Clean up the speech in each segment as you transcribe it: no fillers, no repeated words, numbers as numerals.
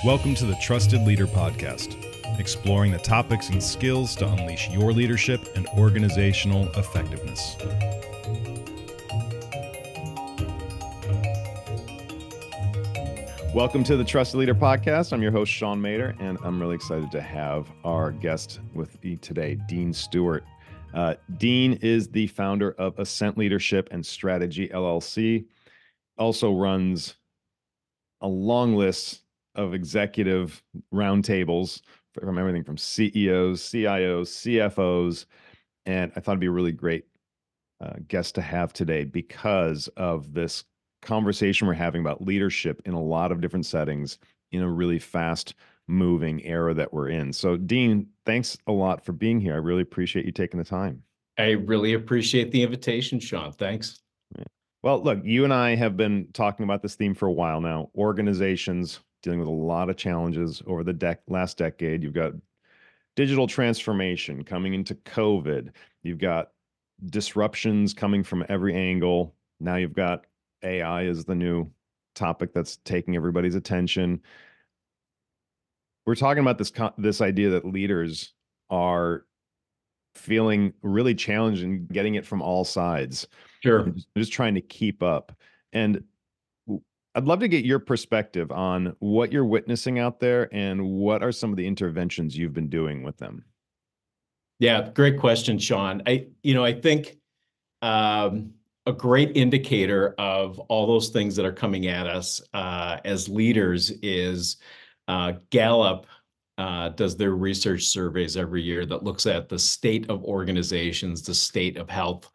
Welcome to the Trusted Leader Podcast, exploring the topics and skills to unleash your leadership and organizational effectiveness. Welcome to the Trusted Leader Podcast. I'm your host, Sean Mader, and I'm really excited to have our guest with me today, Dean Stewart. Dean is the founder of Ascent Leadership and Strategy, LLC, also runs a long list of executive roundtables from everything from CEOs, CIOs, CFOs, and I thought it'd be a really great guest to have today because of this conversation we're having about leadership in a lot of different settings in a really fast moving era that we're in. So Dean, thanks a lot for being here. I really appreciate you taking the time. I really appreciate the invitation, Sean. Thanks. Yeah. Well, look, you and I have been talking about this theme for a while now. Organizations dealing with a lot of challenges over the last decade. You've got digital transformation coming into COVID. You've got disruptions coming from every angle. Now you've got AI as the new topic that's taking everybody's attention. We're talking about this idea that leaders are feeling really challenged and getting it from all sides. Sure. Just trying to keep up. And I'd love to get your perspective on what you're witnessing out there and what are some of the interventions you've been doing with them. Yeah, great question, Sean. I think a great indicator of all those things that are coming at us as leaders is Gallup does their research surveys every year that looks at the state of organizations, the state of health,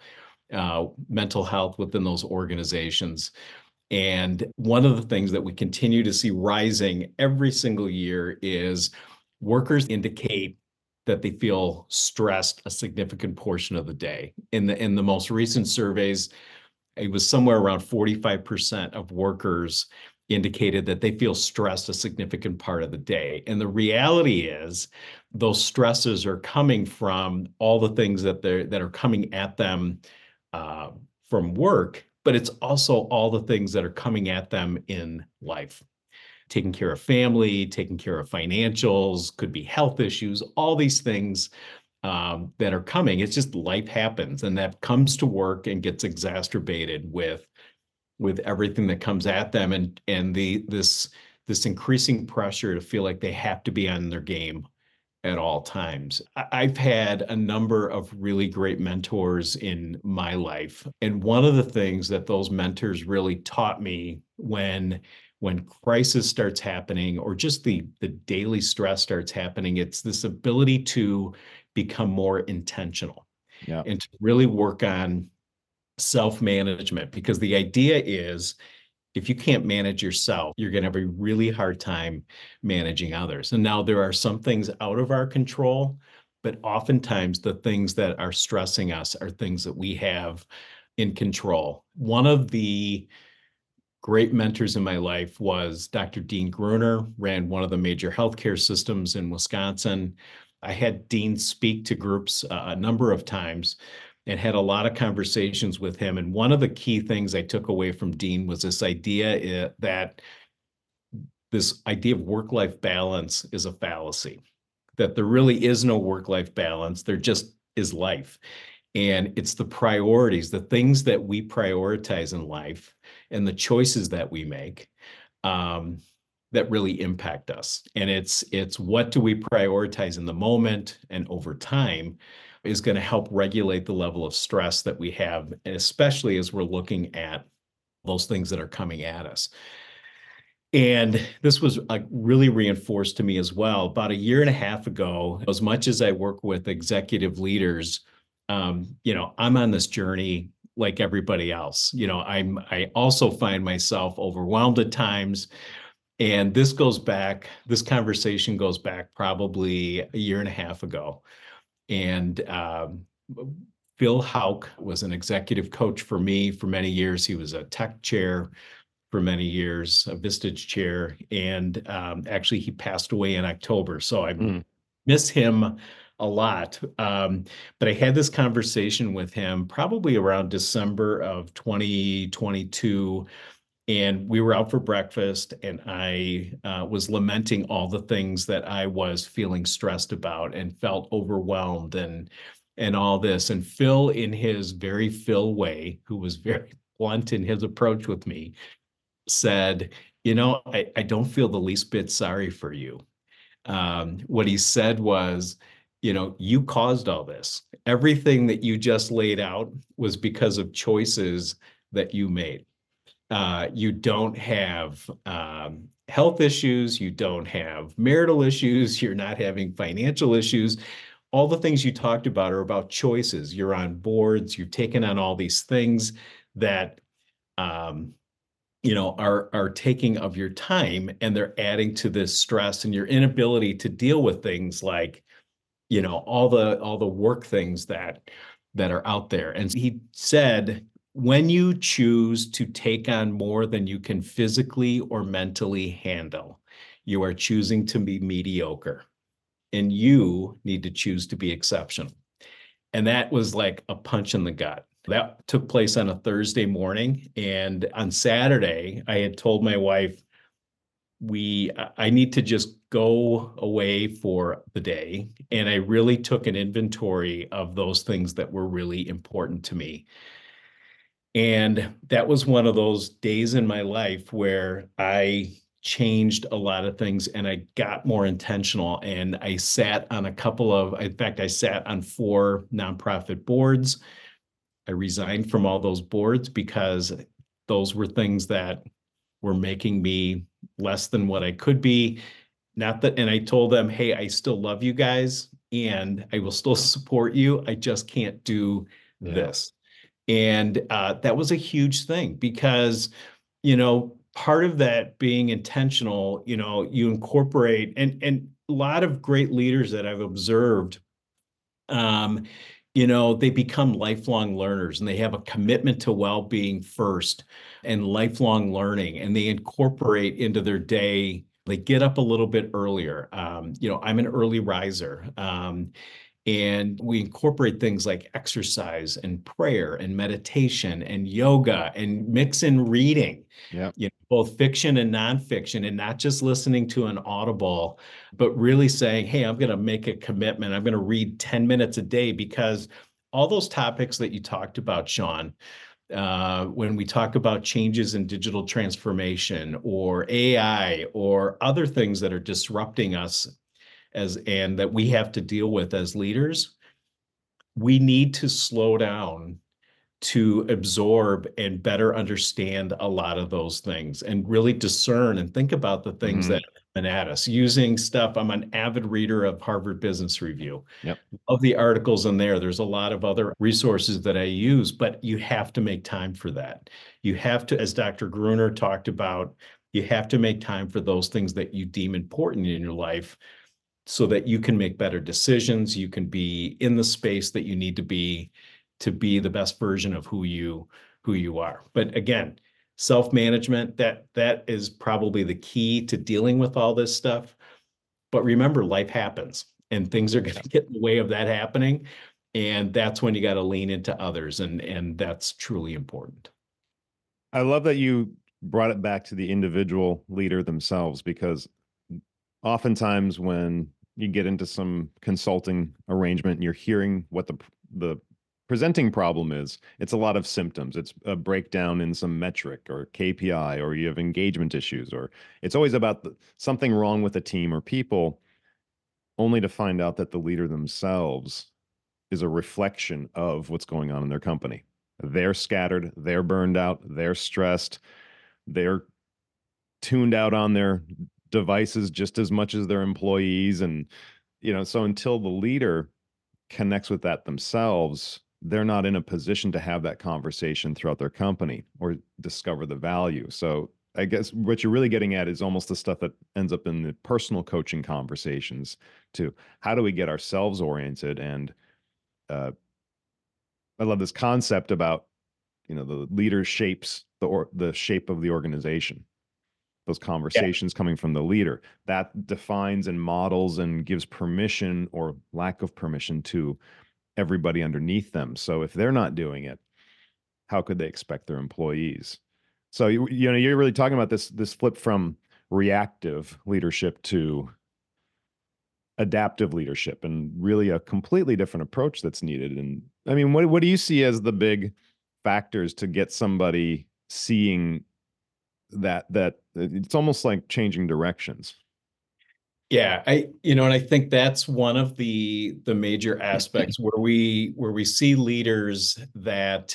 mental health within those organizations. And one of the things that we continue to see rising every single year is workers indicate that they feel stressed a significant portion of the day. In the most recent surveys, it was somewhere around 45% of workers indicated that they feel stressed a significant part of the day. And the reality is those stresses are coming from all the things that are coming at them from work, but it's also all the things that are coming at them in life. Taking care of family, taking care of financials, could be health issues, all these things that are coming. It's just life happens, and that comes to work and gets exacerbated with everything that comes at them, and this increasing pressure to feel like they have to be on their game at all times. I've had a number of really great mentors in my life, and one of the things that those mentors really taught me when crisis starts happening or just the daily stress starts happening, it's this ability to become more intentional and to really work on self-management, because the idea is if you can't manage yourself, you're going to have a really hard time managing others. And now there are some things out of our control, but oftentimes the things that are stressing us are things that we have in control. One of the great mentors in my life was Dr. Dean Gruner, ran one of the major healthcare systems in Wisconsin. I had Dean speak to groups a number of times and had a lot of conversations with him. And one of the key things I took away from Dean was this idea of work-life balance is a fallacy, that there really is no work-life balance. There just is life. And it's the priorities, the things that we prioritize in life and the choices that we make that really impact us. And it's what do we prioritize in the moment and over time is going to help regulate the level of stress that we have, and especially as we're looking at those things that are coming at us. And this was really reinforced to me as well. About a year and a half ago, as much as I work with executive leaders, I'm on this journey like everybody else. I also find myself overwhelmed at times. And this conversation goes back probably a year and a half ago. And Phil Houck was an executive coach for me for many years. He was a tech chair for many years, a Vistage chair. And actually, he passed away in October. So I miss him a lot. But I had this conversation with him probably around December of 2022. And we were out for breakfast, and I was lamenting all the things that I was feeling stressed about and felt overwhelmed and all this. And Phil, in his very Phil way, who was very blunt in his approach with me, said, I don't feel the least bit sorry for you. What he said was, you caused all this. Everything that you just laid out was because of choices that you made. You don't have health issues. You don't have marital issues. You're not having financial issues. All the things you talked about are about choices. You're on boards. You've taken on all these things that um, are taking of your time, and they're adding to this stress and your inability to deal with things like all the work things that are out there. And he said, when you choose to take on more than you can physically or mentally handle, you are choosing to be mediocre, and you need to choose to be exceptional. And that was like a punch in the gut. That took place on a Thursday morning. And on Saturday, I had told my wife, I need to just go away for the day. And I really took an inventory of those things that were really important to me. And that was one of those days in my life where I changed a lot of things and I got more intentional. And I sat on in fact, I sat on 4 nonprofit boards. I resigned from all those boards because those were things that were making me less than what I could be. Not that, and I told them, hey, I still love you guys and I will still support you. I just can't do this. And that was a huge thing because, part of that being intentional, you incorporate, and a lot of great leaders that I've observed, um, they become lifelong learners and they have a commitment to well-being first and lifelong learning, and they incorporate into their day. They get up a little bit earlier. I'm an early riser. And we incorporate things like exercise and prayer and meditation and yoga and mix in reading, Yeah. both fiction and nonfiction, and not just listening to an Audible, but really saying, hey, I'm going to make a commitment. I'm going to read 10 minutes a day, because all those topics that you talked about, Sean, when we talk about changes in digital transformation or AI or other things that are disrupting us and that we have to deal with as leaders, we need to slow down to absorb and better understand a lot of those things and really discern and think about the things that have been at us. Using stuff, I'm an avid reader of Harvard Business Review. Yep. Of the articles in there, there's a lot of other resources that I use, but you have to make time for that. You have to, as Dr. Gruner talked about, you have to make time for those things that you deem important in your life, so that you can make better decisions. You can be in the space that you need to be the best version of who you are. But again, self-management, that is probably the key to dealing with all this stuff. But remember, life happens and things are going to get in the way of that happening. And that's when you got to lean into others. And that's truly important. I love that you brought it back to the individual leader themselves, because oftentimes when you get into some consulting arrangement and you're hearing what the presenting problem is, it's a lot of symptoms. It's a breakdown in some metric or KPI, or you have engagement issues, or it's always about something wrong with a team or people, only to find out that the leader themselves is a reflection of what's going on in their company. They're scattered, they're burned out, they're stressed, they're tuned out on their devices just as much as their employees. And, so until the leader connects with that themselves, they're not in a position to have that conversation throughout their company or discover the value. So I guess what you're really getting at is almost the stuff that ends up in the personal coaching conversations too. How do we get ourselves oriented? And I love this concept about, the leader shapes the shape of the organization. Those conversations coming from the leader, that defines and models and gives permission or lack of permission to everybody underneath them. So if they're not doing it, how could they expect their employees? So you're really talking about this flip from reactive leadership to adaptive leadership, and really a completely different approach that's needed. And I mean, what do you see as the big factors to get somebody seeing that it's almost like changing directions? Yeah, and I think that's one of the major aspects where we see leaders that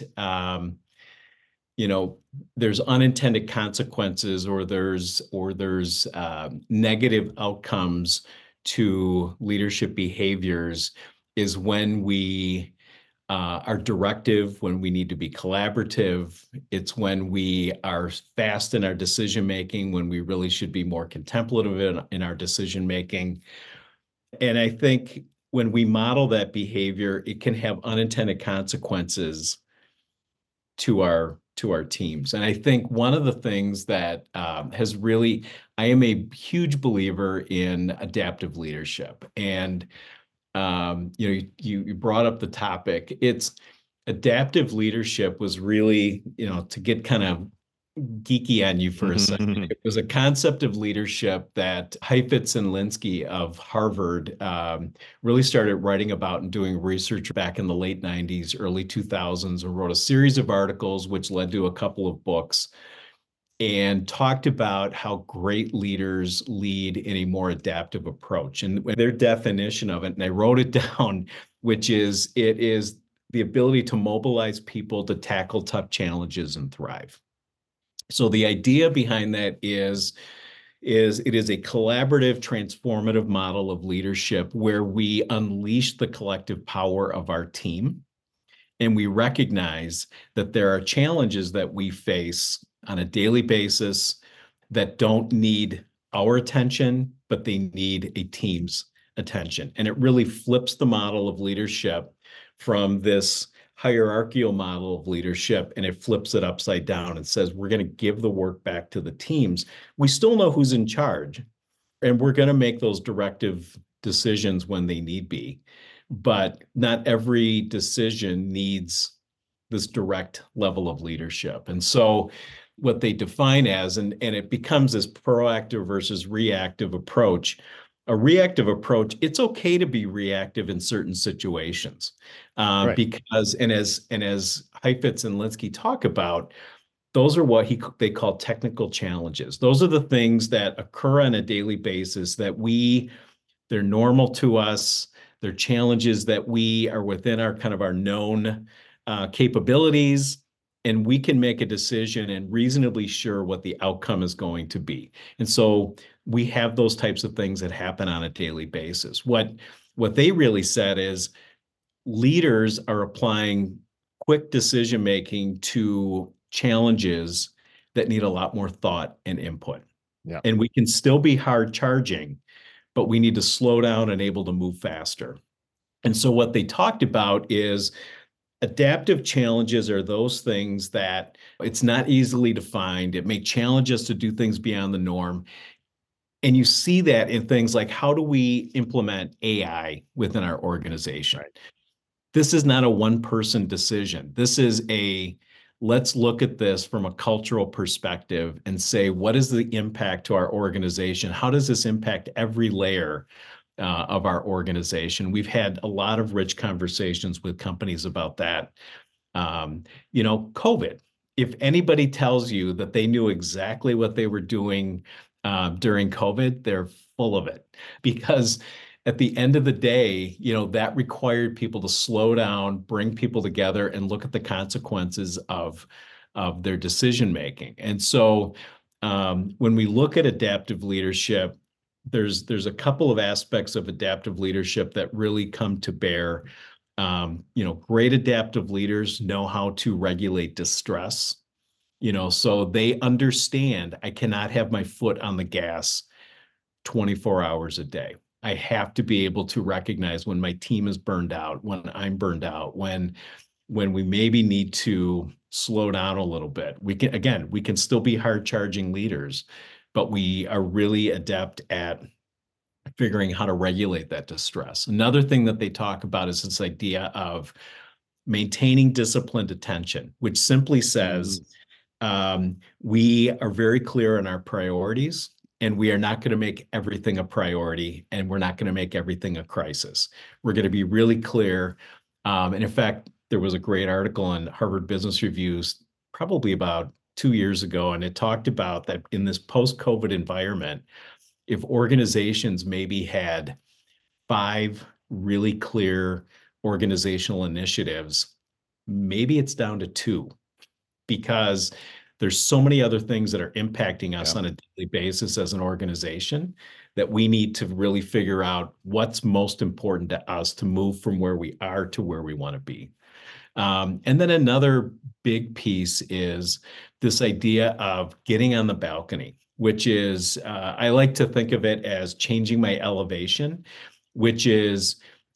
you know, there's unintended consequences, or there's negative outcomes to leadership behaviors, is when we are directive, when we need to be collaborative. It's when we are fast in our decision making, when we really should be more contemplative in our decision making. And I think when we model that behavior, it can have unintended consequences to our teams. And I think one of the things that has really, I am a huge believer in adaptive leadership. And you brought up the topic. It's adaptive leadership was really, to get kind of geeky on you for a second. It was a concept of leadership that Heifetz and Linsky of Harvard really started writing about and doing research back in the late 90s, early 2000s, and wrote a series of articles, which led to a couple of books, and talked about how great leaders lead in a more adaptive approach. And their definition of it, and I wrote it down, which is, it is the ability to mobilize people to tackle tough challenges and thrive. So the idea behind that is it is a collaborative, transformative model of leadership where we unleash the collective power of our team, and we recognize that there are challenges that we face on a daily basis that don't need our attention, but they need a team's attention. And it really flips the model of leadership from this hierarchical model of leadership, and it flips it upside down and says, we're going to give the work back to the teams. We still know who's in charge, and we're going to make those directive decisions when they need be. But not every decision needs this direct level of leadership. And so what they define as, and it becomes this proactive versus reactive approach. A reactive approach, it's okay to be reactive in certain situations, Right. because, as Heifetz and Linsky talk about, those are what they call technical challenges. Those are the things that occur on a daily basis that they're normal to us. They're challenges that we are within our kind of our known capabilities, and we can make a decision and reasonably sure what the outcome is going to be. And so we have those types of things that happen on a daily basis. What they really said is leaders are applying quick decision making to challenges that need a lot more thought and input. Yeah. And we can still be hard charging, but we need to slow down and able to move faster. And so what they talked about is adaptive challenges are those things that it's not easily defined. It may challenge us to do things beyond the norm. And you see that in things like, how do we implement AI within our organization? Right. This is not a one-person decision. This is let's look at this from a cultural perspective and say, what is the impact to our organization? How does this impact every layer of our organization? We've had a lot of rich conversations with companies about that. COVID, if anybody tells you that they knew exactly what they were doing during COVID, they're full of it, because at the end of the day, that required people to slow down, bring people together, and look at the consequences of their decision making. And so when we look at adaptive leadership, there's a couple of aspects of adaptive leadership that really come to bear. Great adaptive leaders know how to regulate distress. So they understand I cannot have my foot on the gas 24 hours a day. I have to be able to recognize when my team is burned out, when I'm burned out, when we maybe need to slow down a little bit. We can still be hard charging leaders, but we are really adept at figuring how to regulate that distress. Another thing that they talk about is this idea of maintaining disciplined attention, which simply says, We are very clear on our priorities, and we are not going to make everything a priority, and we're not going to make everything a crisis. We're going to be really clear. And in fact, there was a great article in Harvard Business Reviews probably about 2 years ago, and it talked about that in this post-COVID environment, if organizations maybe had 5 really clear organizational initiatives, maybe it's down to 2 because there's so many other things that are impacting us Yeah. on a daily basis as an organization that we need to really figure out what's most important to us to move from where we are to where we want to be. And then another big piece is this idea of getting on the balcony, which is, I like to think of it as changing my elevation, which is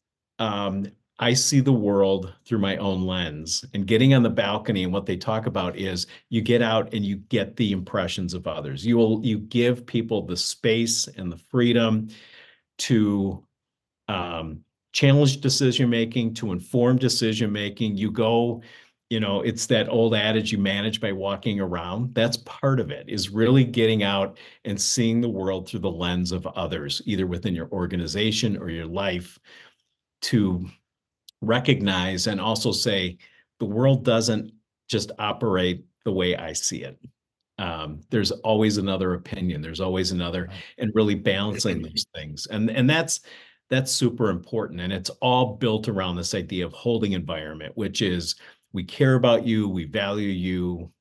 I see the world through my own lens, and getting on the balcony. And what they talk about is you get out and you get the impressions of others. You give people the space and the freedom to challenge decision making, to inform decision making. You go, it's that old adage, you manage by walking around. That's part of it, is really getting out and seeing the world through the lens of others, either within your organization or your life, to recognize and also say the world doesn't just operate the way I see it. There's always another opinion. There's always another, and really balancing those things. And that's super important. And it's all built around this idea of holding environment, which is we care about you, we value you,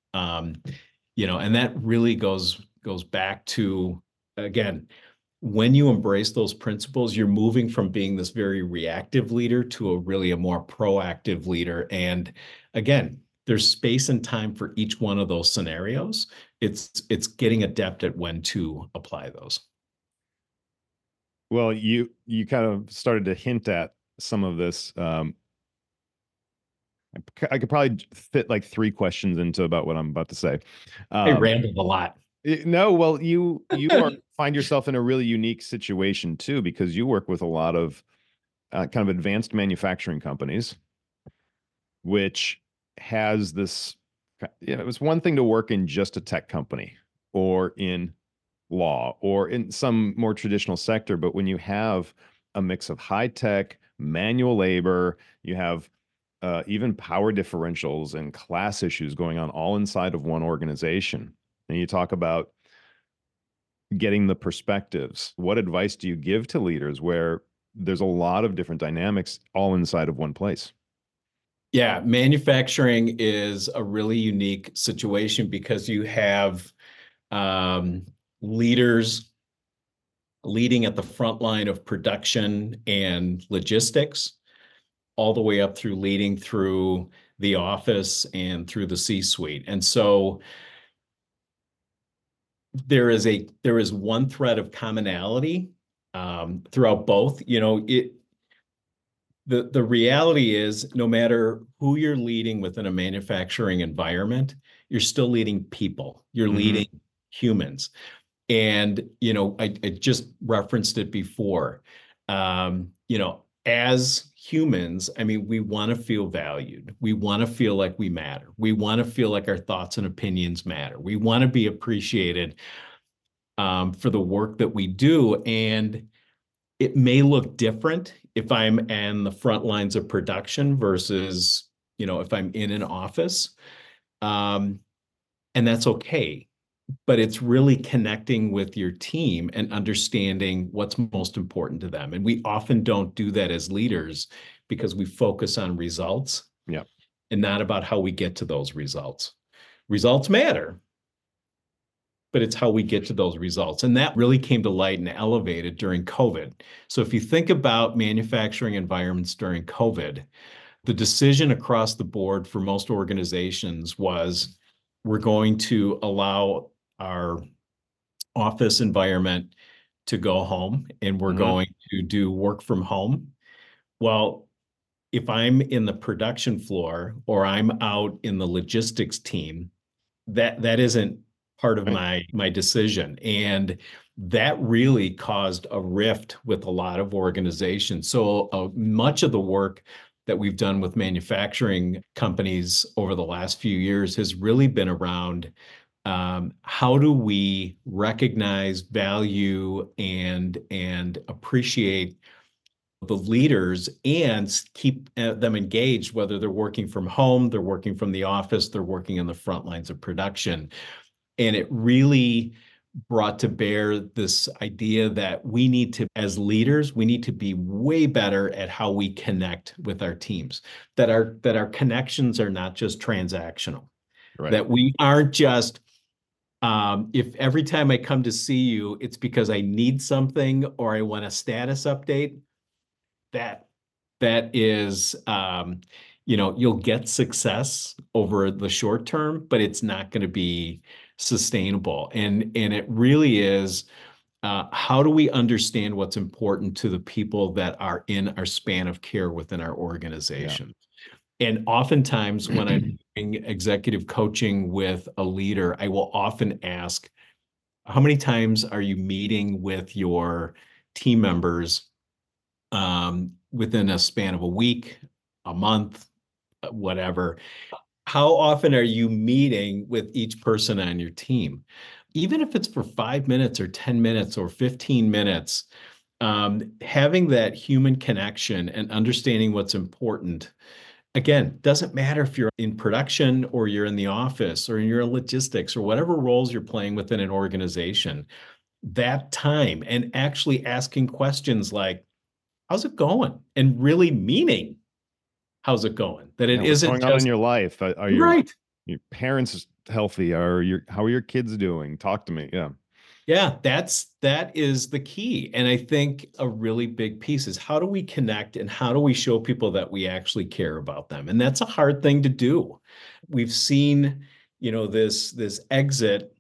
and that really goes back to, again, when you embrace those principles, you're moving from being this very reactive leader to a more proactive leader. And again, there's space and time for each one of those scenarios. It's getting adept at when to apply those. Well, you kind of started to hint at some of this. I could probably fit like 3 questions into about what I'm about to say. I rambled a lot. No, well, you find yourself in a really unique situation too, because you work with a lot of kind of advanced manufacturing companies, which has this, it's one thing to work in just a tech company or in law or in some more traditional sector, but when you have a mix of high tech, manual labor, you have even power differentials and class issues going on all inside of one organization. And you talk about getting the perspectives. What advice do you give to leaders where there's a lot of different dynamics all inside of one place? Yeah, manufacturing is a really unique situation because you have leaders leading at the front line of production and logistics, all the way up through leading through the office and through the C-suite. And so there is one thread of commonality throughout both. The reality is, no matter who you're leading within a manufacturing environment, you're still leading people. You're leading humans. And, I just referenced it before. As humans, I mean, we want to feel valued. We want to feel like we matter. We want to feel like our thoughts and opinions matter. We want to be appreciated for the work that we do. And it may look different if I'm in the front lines of production versus, if I'm in an office. And that's okay. But it's really connecting with your team and understanding what's most important to them. And we often don't do that as leaders because we focus on results, and not about how we get to those results. Results matter, but it's how we get to those results. And that really came to light and elevated during COVID. So if you think about manufacturing environments during COVID, the decision across the board for most organizations was, we're going to allow our office environment to go home, and we're going to do work from home. Well, if I'm in the production floor or I'm out in the logistics team, that isn't part of my decision. And that really caused a rift with a lot of organizations. So much of the work that we've done with manufacturing companies over the last few years has really been around how do we recognize, value, and appreciate the leaders and keep them engaged, whether they're working from home, they're working from the office, they're working in the front lines of production. And it really brought to bear this idea that we need to, as leaders, we need to be way better at how we connect with our teams, that our connections are not just transactional, Right. that we aren't just, if every time I come to see you, it's because I need something or I want a status update, that is, you'll get success over the short term, but it's not going to be sustainable. And it really is, how do we understand what's important to the people that are in our span of care within our organization? Yeah. And oftentimes when I'm doing executive coaching with a leader, I will often ask, how many times are you meeting with your team members within a span of a week, a month, whatever? How often are you meeting with each person on your team? Even if it's for 5 minutes or 10 minutes or 15 minutes, having that human connection and understanding what's important. Again, doesn't matter if you're in production or you're in the office or you're in logistics or whatever roles you're playing within an organization, that time and actually asking questions like, how's it going? And really meaning, how's it going? That it What's isn't going on in just your life? Are right. your parents healthy? How are your kids doing? Talk to me. Yeah. Yeah, that is the key. And I think a really big piece is how do we connect and how do we show people that we actually care about them? And that's a hard thing to do. We've seen, this exit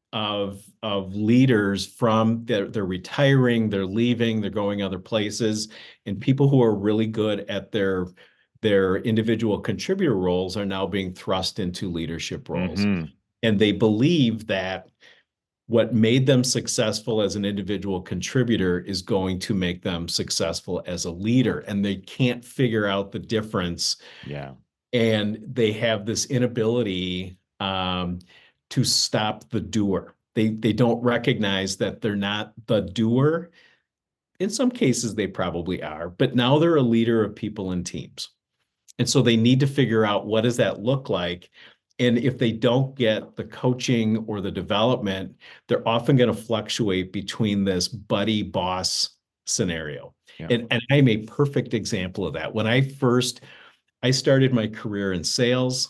of leaders from they're retiring, they're leaving, they're going other places, and people who are really good at their individual contributor roles are now being thrust into leadership roles. Mm-hmm. And they believe that what made them successful as an individual contributor is going to make them successful as a leader, and they can't figure out the difference. Yeah. And they have this inability to stop the doer. They don't recognize that they're not the doer. In some cases, they probably are, but now they're a leader of people and teams. And so they need to figure out, what does that look like? And if they don't get the coaching or the development, they're often going to fluctuate between this buddy boss scenario. Yeah. And I'm a perfect example of that. When I started my career in sales,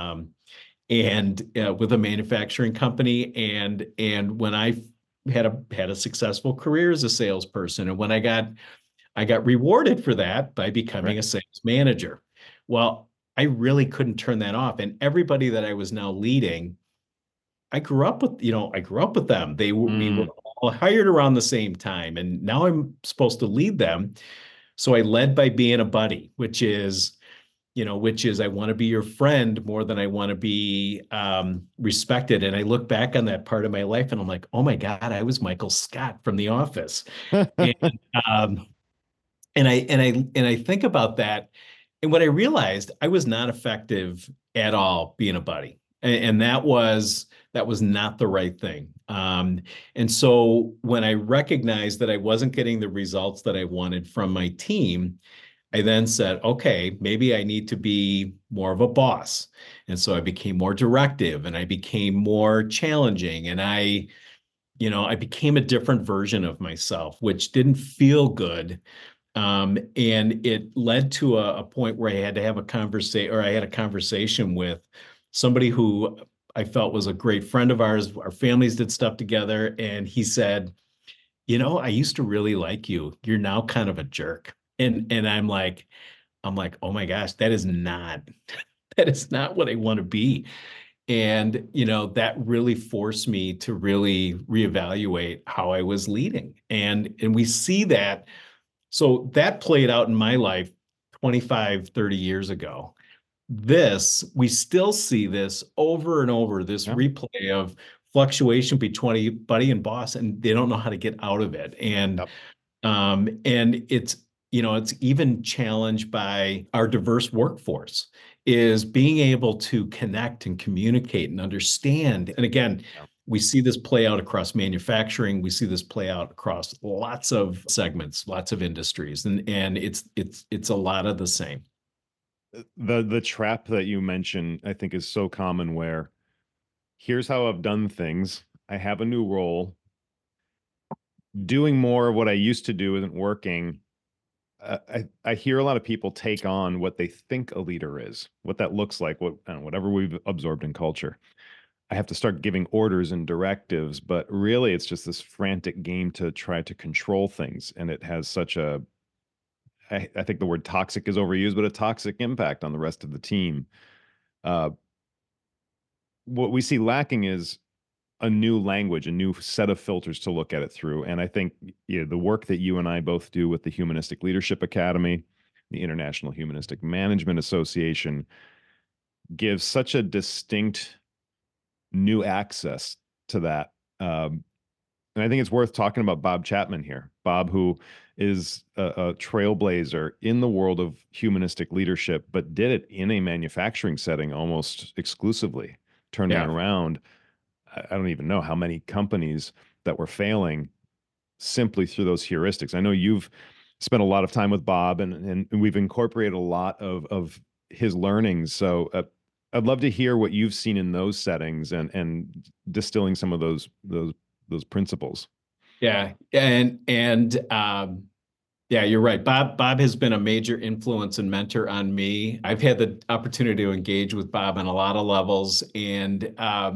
and with a manufacturing company, and when I had a successful career as a salesperson, and when I got rewarded for that by becoming a sales manager. Well, I really couldn't turn that off. And everybody that I was now leading, I grew up with them. We were all hired around the same time, and now I'm supposed to lead them. So I led by being a buddy, which is I want to be your friend more than I want to be respected. And I look back on that part of my life and I'm like, oh my God, I was Michael Scott from The Office. And I think about that. And what I realized, I was not effective at all being a buddy. And that was not the right thing. And so when I recognized that I wasn't getting the results that I wanted from my team, I then said, okay, maybe I need to be more of a boss. And so I became more directive and I became more challenging, and I became a different version of myself, which didn't feel good. And it led to a point where I had to have a conversation, or I had a conversation with somebody who I felt was a great friend of ours. Our families did stuff together. And he said, I used to really like you. You're now kind of a jerk. And I'm like, oh my gosh, that is not what I want to be. And, that really forced me to really reevaluate how I was leading. And we see that. So that played out in my life 25, 30 years ago. We still see this over and over, this replay of fluctuation between buddy and boss, and they don't know how to get out of it. And, and it's even challenged by our diverse workforce, is being able to connect and communicate and understand. And again, Yeah. we see this play out across manufacturing. We see this play out across lots of segments, lots of industries, and it's a lot of the same. The trap that you mentioned, I think, is so common where here's how I've done things. I have a new role. Doing more of what I used to do isn't working. I hear a lot of people take on what they think a leader is, what that looks like, whatever we've absorbed in culture. I have to start giving orders and directives, but really it's just this frantic game to try to control things. And it has such I think the word toxic is overused, but a toxic impact on the rest of the team. Uh, what we see lacking is a new language, a new set of filters to look at it through. And I think the work that you and I both do with the Humanistic Leadership Academy, the International Humanistic Management Association, gives such a distinct new access to that. And I think it's worth talking about Bob Chapman here. Bob, who is a trailblazer in the world of humanistic leadership, but did it in a manufacturing setting almost exclusively, turning Yeah. around. I don't even know how many companies that were failing simply through those heuristics. I know you've spent a lot of time with Bob, and we've incorporated a lot of his learnings. So I'd love to hear what you've seen in those settings and distilling some of those principles. Yeah. And yeah, you're right. Bob has been a major influence and mentor on me. I've had the opportunity to engage with Bob on a lot of levels, and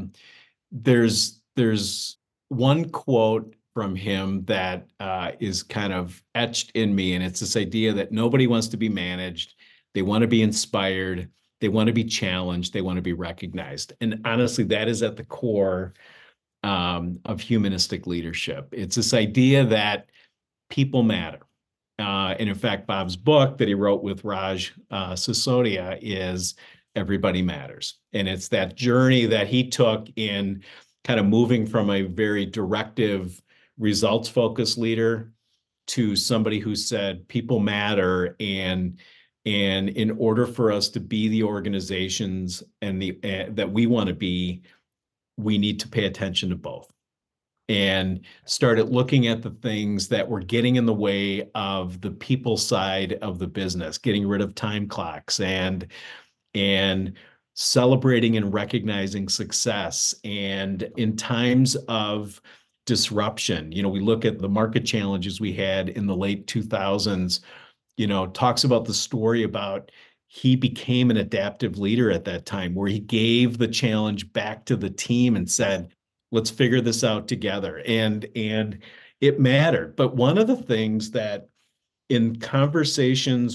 there's one quote from him that is kind of etched in me, and it's this idea that nobody wants to be managed. They want to be inspired. They want to be challenged. They want to be recognized. And honestly, that is at the core of humanistic leadership. It's this idea that people matter. And in fact, Bob's book that he wrote with Raj Sisodia is Everybody Matters. And it's that journey that he took in kind of moving from a very directive, results focused leader to somebody who said people matter, and in order for us to be the organizations and the that we want to be, we need to pay attention to both, and started looking at the things that were getting in the way of the people side of the business, getting rid of time clocks and celebrating and recognizing success. And in times of disruption, we look at the market challenges we had in the late 2000s, talks about the story about he became an adaptive leader at that time, where he gave the challenge back to the team and said, let's figure this out together. And it mattered. But one of the things that in conversations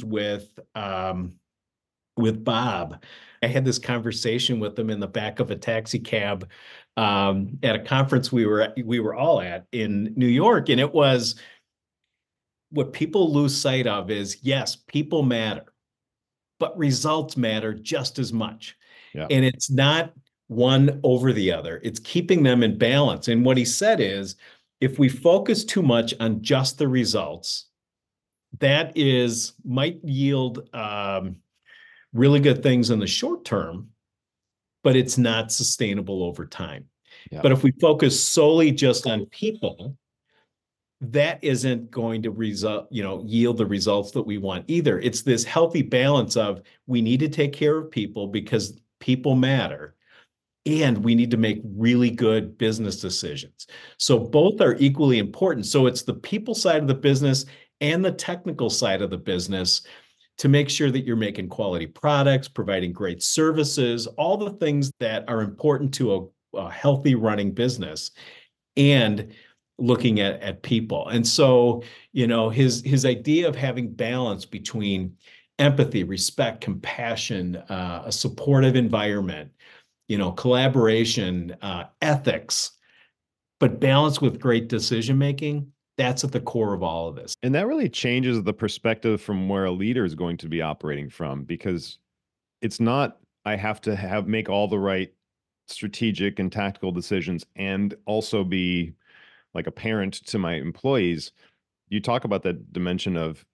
with Bob, I had this conversation with him in the back of a taxi cab at a conference we were all at in New York. And it was, what people lose sight of is, yes, people matter, but results matter just as much. Yeah. And it's not one over the other. It's keeping them in balance. And what he said is, if we focus too much on just the results, that might yield really good things in the short term, but it's not sustainable over time. Yeah. But if we focus solely just on people, that isn't going to yield the results that we want either. It's this healthy balance of, we need to take care of people because people matter, and we need to make really good business decisions. So both are equally important. So it's the people side of the business and the technical side of the business to make sure that you're making quality products, providing great services, all the things that are important to a healthy running business, and looking at people. And so, his idea of having balance between empathy, respect, compassion, a supportive environment, collaboration, ethics, but balance with great decision making, that's at the core of all of this. And that really changes the perspective from where a leader is going to be operating from, because it's not, I have to make all the right strategic and tactical decisions and also be like a parent to my employees. You talk about that dimension of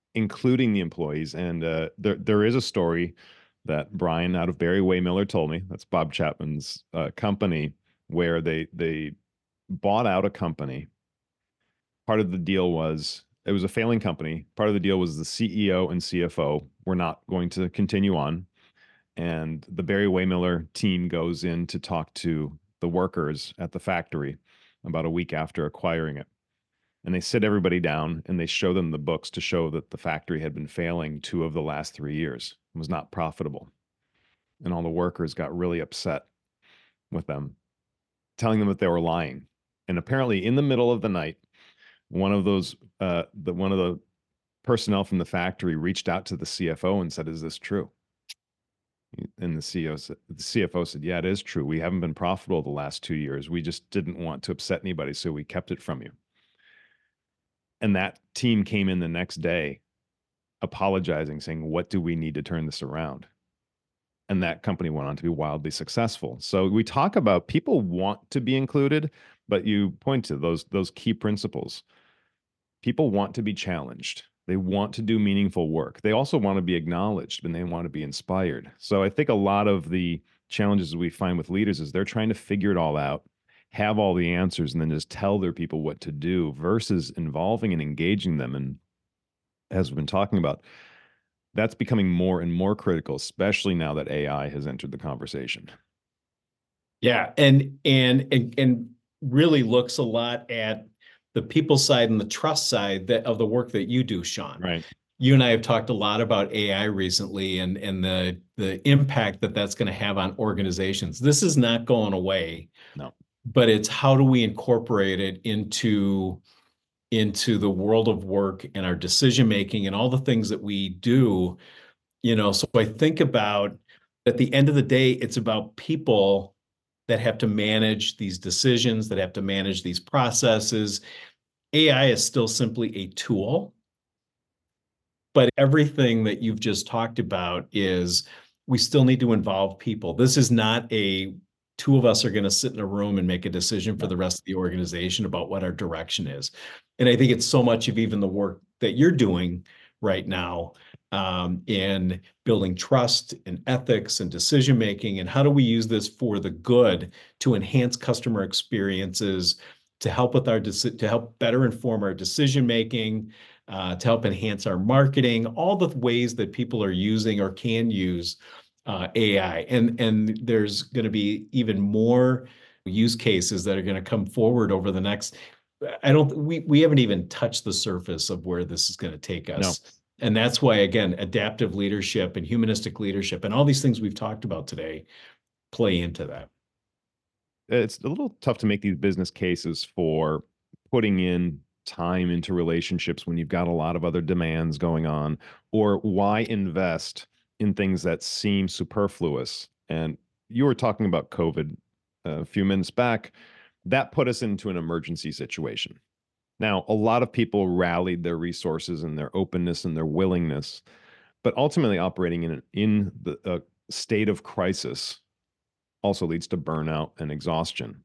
including the employees. And there is a story that Brian out of Barry Waymiller told me. That's Bob Chapman's company, where they bought out a company. Part of the deal was it was a failing company. Part of the deal was the CEO and CFO were not going to continue on. And the Barry Waymiller team goes in to talk to the workers at the factory about a week after acquiring it. And they sit everybody down and they show them the books to show that the factory had been failing 2 of the last 3 years. It was not profitable. And all the workers got really upset with them, telling them that they were lying. And apparently, in the middle of the night, one of the personnel from the factory reached out to the CFO and said, "Is this true?" And the CFO said, "Yeah, it is true. We haven't been profitable the last 2 years. We just didn't want to upset anybody, so we kept it from you." And that team came in the next day apologizing, saying, "What do we need to turn this around?" And that company went on to be wildly successful. So we talk about people want to be included, but you point to those key principles. People want to be challenged. They want to do meaningful work. They also want to be acknowledged and they want to be inspired. So I think a lot of the challenges we find with leaders is they're trying to figure it all out, have all the answers, and then just tell their people what to do versus involving and engaging them. And as we've been talking about, that's becoming more and more critical, especially now that AI has entered the conversation. Yeah, and really looks a lot at the people side and the trust side of the work that you do, Sean. Right. You and I have talked a lot about AI recently and the impact that that's going to have on organizations. This is not going away. No. But it's how do we incorporate it into the world of work and our decision making and all the things that we do. So I think about at the end of the day, it's about people that have to manage these decisions, that have to manage these processes. AI is still simply a tool, but everything that you've just talked about is we still need to involve people. This is not two of us are going to sit in a room and make a decision for the rest of the organization about what our direction is. And I think it's so much of even the work that you're doing right now in building trust and ethics and decision making, and how do we use this for the good to enhance customer experiences, to help with to help better inform our decision making, to help enhance our marketing, all the ways that people are using or can use AI. And there's going to be even more use cases that are going to come forward over the next. We haven't even touched the surface of where this is going to take us. No. And that's why, again, adaptive leadership and humanistic leadership and all these things we've talked about today play into that. It's a little tough to make these business cases for putting in time into relationships when you've got a lot of other demands going on, or why invest in things that seem superfluous. And you were talking about COVID a few minutes back. That put us into an emergency situation. Now, a lot of people rallied their resources and their openness and their willingness, but ultimately operating in the state of crisis also leads to burnout and exhaustion.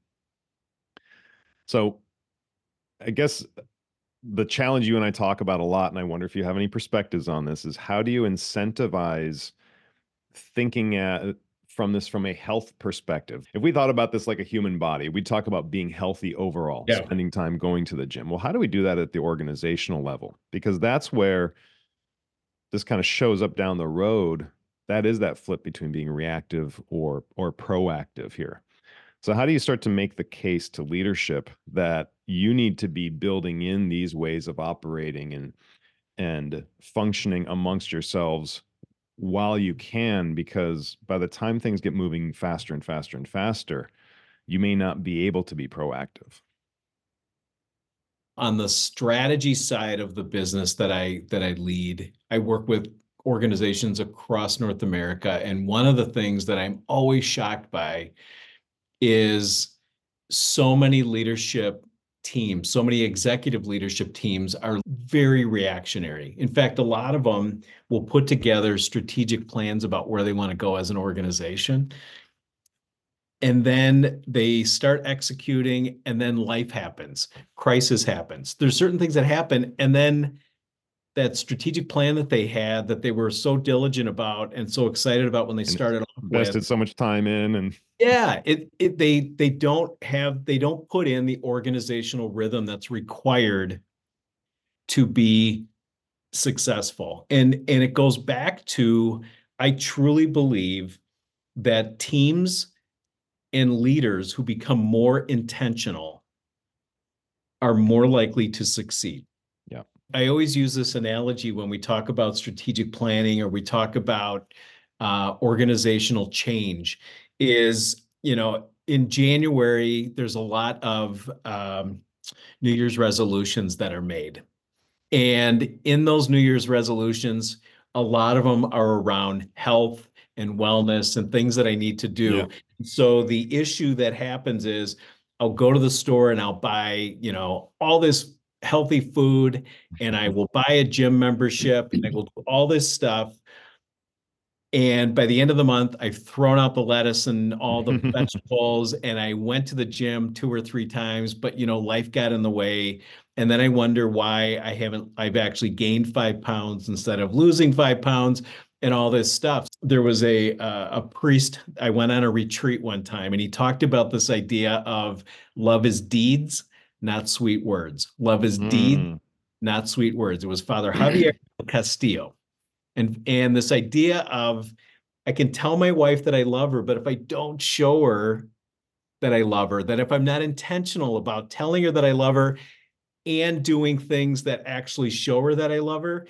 So I guess the challenge you and I talk about a lot, and I wonder if you have any perspectives on this, is how do you incentivize thinking from a health perspective? If we thought about this like a human body, we talk about being healthy overall, spending time going to the gym. Well, how do we do that at the organizational level? Because that's where this kind of shows up down the road. That is that flip between being reactive or proactive here. So how do you start to make the case to leadership that you need to be building in these ways of operating and functioning amongst yourselves while you can, because by the time things get moving faster and faster and faster, you may not be able to be proactive? On the strategy side of the business that I lead, I work with organizations across North America. And one of the things that I'm always shocked by is so many leadership teams, so many executive leadership teams are very reactionary. In fact, a lot of them will put together strategic plans about where they want to go as an organization. And then they start executing, and then life happens, crisis happens. There's certain things that happen, and then that strategic plan that they had, that they were so diligent about and so excited about when they And started off with. invested so much time in, and Yeah, they don't put in the organizational rhythm that's required to be successful. And it goes back to, I truly believe that teams and leaders who become more intentional are more likely to succeed. yeah. I always use this analogy when we talk about strategic planning or we talk about organizational change is, in January, there's a lot of New Year's resolutions that are made. And in those New Year's resolutions, a lot of them are around health and wellness and things that I need to Yeah. do. So the issue that happens is I'll go to the store and I'll buy, all this healthy food, and I will buy a gym membership and I will do all this stuff. And by the end of the month, I've thrown out the lettuce and all the vegetables, and I went to the gym 2 or 3 times, but life got in the way. And then I wonder why I've actually gained 5 pounds instead of losing 5 pounds and all this stuff. There was a priest, I went on a retreat one time, and he talked about this idea of love is deeds, not sweet words. Love is deeds, Mm. not sweet words. It was Father Javier Castillo. And this idea of, I can tell my wife that I love her, but if I don't show her that I love her, that if I'm not intentional about telling her that I love her and doing things that actually show her that I love her,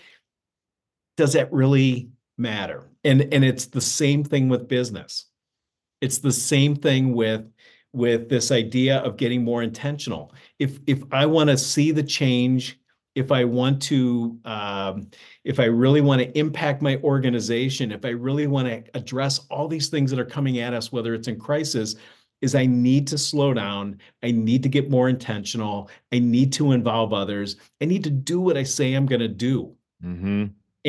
does that really matter? And it's the same thing with business. It's the same thing with this idea of getting more intentional. If I want to see the change, if I want to, if I really want to impact my organization, if I really want to address all these things that are coming at us, whether it's in crisis, is I need to slow down. I need to get more intentional. I need to involve others. I need to do what I say I'm going to do. Mm-hmm.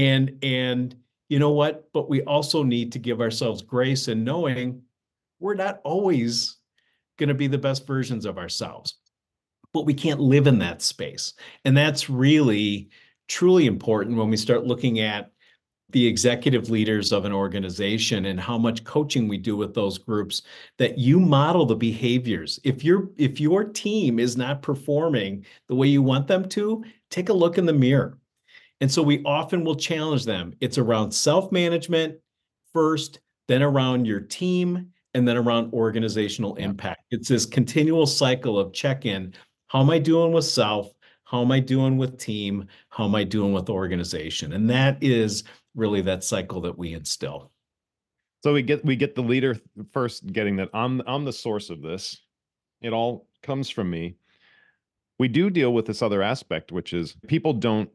And you know what? But we also need to give ourselves grace in knowing we're not always going to be the best versions of ourselves, but we can't live in that space. And that's really, truly important when we start looking at the executive leaders of an organization and how much coaching we do with those groups, that you model the behaviors. If your team is not performing the way you want them to, take a look in the mirror. And so we often will challenge them. It's around self-management first, then around your team, and then around organizational Yeah. impact. It's this continual cycle of check-in. How am I doing with self? How am I doing with team? How am I doing with organization? And that is really that cycle that we instill. So we get the leader first getting that I'm the source of this. It all comes from me. We do deal with this other aspect, which is people don't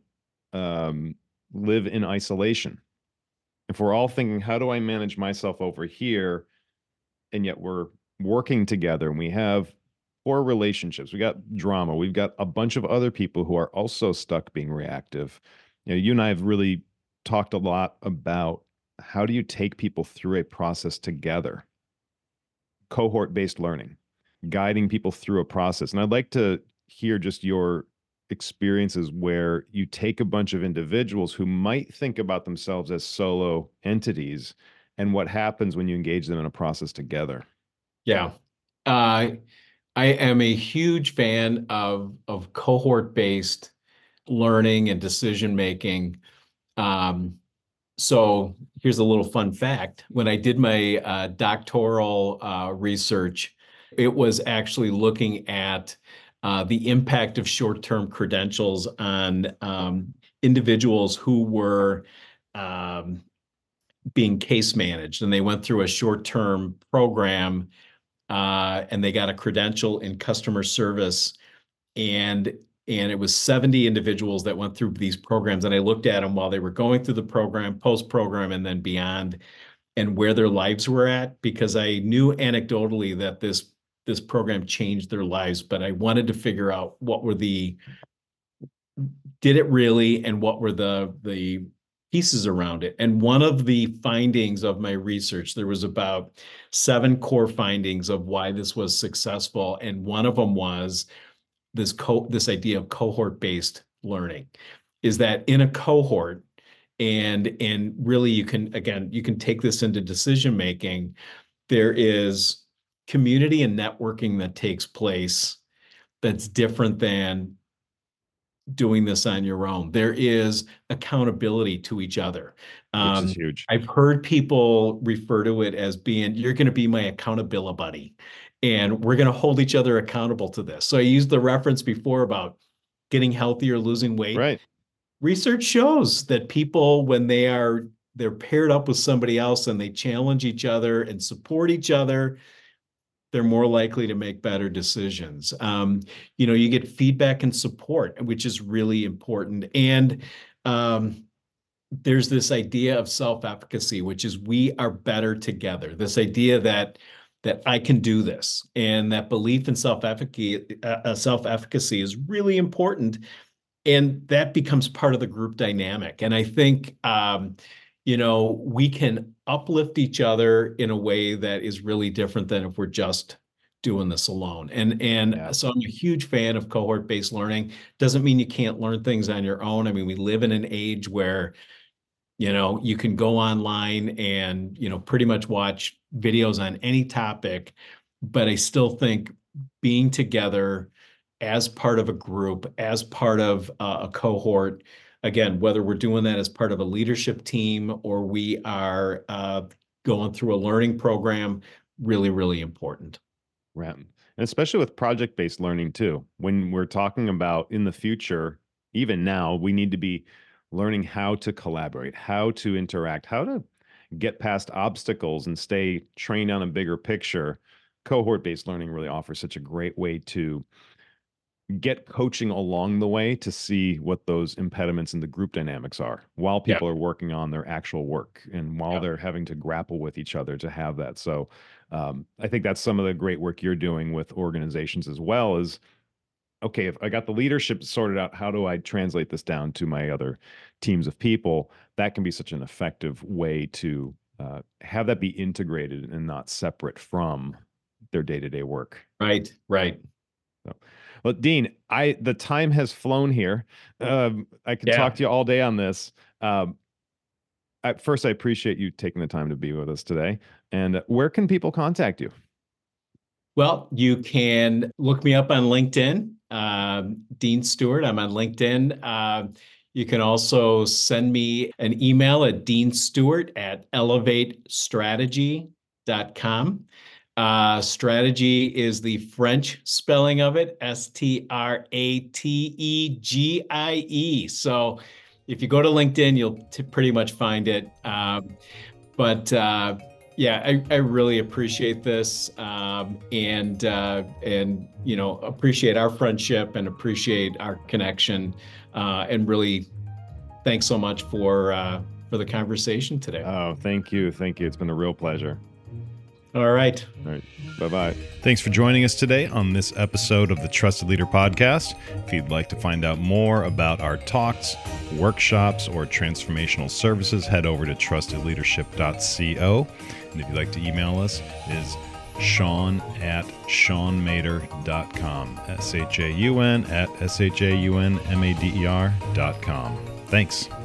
live in isolation. If we're all thinking, how do I manage myself over here? And yet we're working together and we have 4 relationships. We got drama. We've got a bunch of other people who are also stuck being reactive. You and I have really talked a lot about how do you take people through a process together, cohort-based learning, guiding people through a process. And I'd like to hear just your experiences where you take a bunch of individuals who might think about themselves as solo entities and what happens when you engage them in a process together. Yeah. I am a huge fan of cohort-based learning and decision making. So here's a little fun fact. When I did my doctoral research, it was actually looking at the impact of short-term credentials on individuals who were being case managed, and they went through a short-term program and they got a credential in customer service, and it was 70 individuals that went through these programs, and I looked at them while they were going through the program, post-program, and then beyond, and where their lives were at, because I knew anecdotally that this program changed their lives, but I wanted to figure out did it really, and what were the pieces around it. And one of the findings of my research, there was about 7 core findings of why this was successful, and one of them was this idea of cohort-based learning. is that in a cohort, and really you can take this into decision making. There is community and networking that takes place that's different than doing this on your own. There is accountability to each other. Which is huge. I've heard people refer to it as being, you're going to be my accountability buddy, and we're going to hold each other accountable to this. So I used the reference before about getting healthy or losing weight. Right. Research shows that people, when they're paired up with somebody else and they challenge each other and support each other, they're more likely to make better decisions. You get feedback and support, which is really important. And there's this idea of self-efficacy, which is we are better together. This idea that I can do this, and that belief in self-efficacy is really important. And that becomes part of the group dynamic. And I think, we can uplift each other in a way that is really different than if we're just doing this alone. So I'm a huge fan of cohort-based learning. Doesn't mean you can't learn things on your own. I mean, we live in an age where, you can go online and, pretty much watch videos on any topic, but I still think being together as part of a group, as part of a cohort, again, whether we're doing that as part of a leadership team or we are going through a learning program, really, really important. Right. And especially with project-based learning too. When we're talking about in the future, even now, we need to be learning how to collaborate, how to interact, how to get past obstacles and stay trained on a bigger picture. Cohort-based learning really offers such a great way to get coaching along the way to see what those impediments in the group dynamics are while people are working on their actual work and while they're having to grapple with each other to have that. So I think that's some of the great work you're doing with organizations as well is, okay, if I got the leadership sorted out, how do I translate this down to my other teams of people? That can be such an effective way to have that be integrated and not separate from their day-to-day work. Right. So, well, Dean, the time has flown here. I could talk to you all day on this. At first, I appreciate you taking the time to be with us today. And where can people contact you? Well, you can look me up on LinkedIn, Dean Stewart. I'm on LinkedIn. You can also send me an email at deanstewart@elevatestrategy.com. Strategy is the French spelling of it, STRATEGIE. So if you go to LinkedIn, you'll pretty much find it. I really appreciate this, and appreciate our friendship and appreciate our connection, and really thanks so much for the conversation today. Oh, thank you. It's been a real pleasure. All right. Bye-bye. Thanks for joining us today on this episode of the Trusted Leader Podcast. If you'd like to find out more about our talks, workshops, or transformational services, head over to trustedleadership.co. And if you'd like to email us, is Shaun@ShaunMader.com. SHAUN@SHAUNMADER.com. Thanks.